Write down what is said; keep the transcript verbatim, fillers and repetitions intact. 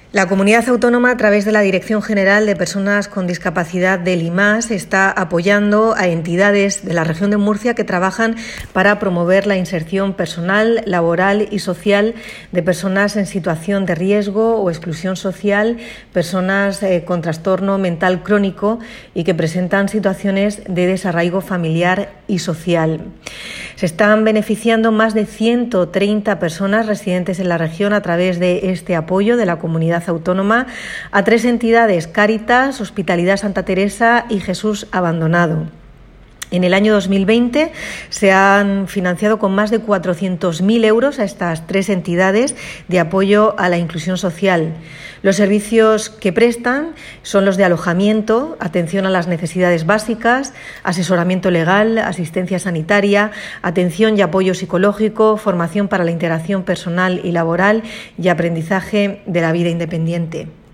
La Comunidad Autónoma, a través de la Dirección General de Personas con Discapacidad del I M A S, está apoyando a entidades de la región de Murcia que trabajan para promover la inserción personal, laboral y social de personas en situación de riesgo o exclusión social, personas eh, con trastorno mental crónico y que presentan situaciones de desarraigo familiar y social. Se están beneficiando más de ciento treinta personas residentes en la región a través de este apoyo de la Comunidad Autónoma a tres entidades: Cáritas, Hospitalidad Santa Teresa y Jesús Abandonado. En el año dos mil veinte se han financiado con más de cuatrocientos mil euros a estas tres entidades de apoyo a la inclusión social. Los servicios que prestan son los de alojamiento, atención a las necesidades básicas, asesoramiento legal, asistencia sanitaria, atención y apoyo psicológico, formación para la integración personal y laboral y aprendizaje de la vida independiente.